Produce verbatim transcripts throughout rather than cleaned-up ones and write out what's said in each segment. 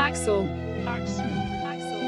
Axel. Axel. Axel.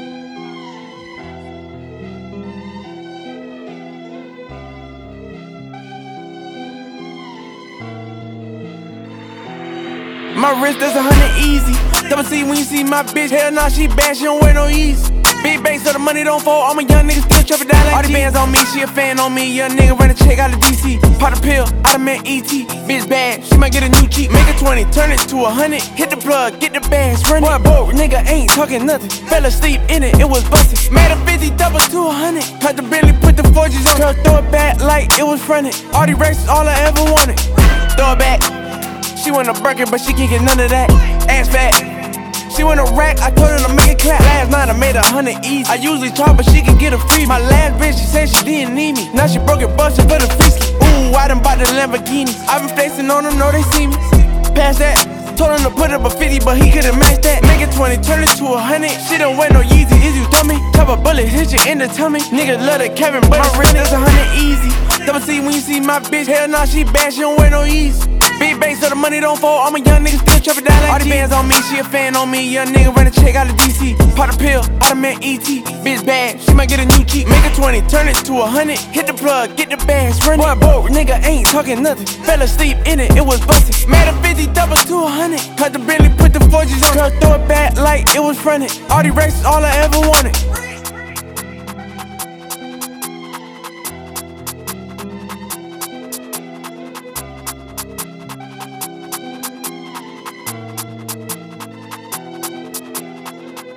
My wrist is a hundred easy. Double C when you see my bitch. Hell nah, she bad, she don't wear no easy. Big bank so the money don't fall. All my young niggas still trapping down like all these bands on me, she a fan on me. Young nigga run a check out of D C. Pop a pill, I done met E T. Bitch bad, she might get a new Jeep. Make it twenty, turn it to a hundred. Hit the plug, get the bags, run it. Boy, broke, nigga ain't talking nothing. Fell asleep in it, it was busted. Made a fifty, double to a hundred. Cut the Bentley, put the forges on. Girl, throw it back like it was fronted. All these races, all I ever wanted. Throw it back. She want a burger, but she can't get none of that. Ass fat. She want a rack, I told her to make it clap. Last night I made a hundred easy. I usually talk, but she can get a free. My last bitch, she said she didn't need me. Now she broke it, busted for the free ski. Ooh, I done bought the Lamborghini. I been flexing on them, know they see me. Pass that. Told him to put up a fifty, but he couldn't match that. Make it twenty, turn it to a hundred. She don't wear no Yeezy, is you dummy? Chop a bullet, hit you in the tummy. Niggas love the Kevin, but my wrist is a hundred easy. Double C when you see my bitch. Hell nah, she bad, she don't wear no Yeezy. Big bank so the money don't fall. All my young niggas still trapping down like all these bands on me, she a fan on me. Young nigga run a check out of D C. Pop a pill, I done met E T. Bitch bad, she might get a new Jeep. Make it twenty, turn it to a hundred. Hit the plug, get the bags, run it. Boy, broke, nigga ain't talking nothing. Fell asleep in it, it was busted. Made a fifty, double to a hundred. Cut the Bentley, put the forges on. Girl, throw it back like it was fronted. All these races, all I ever wanted.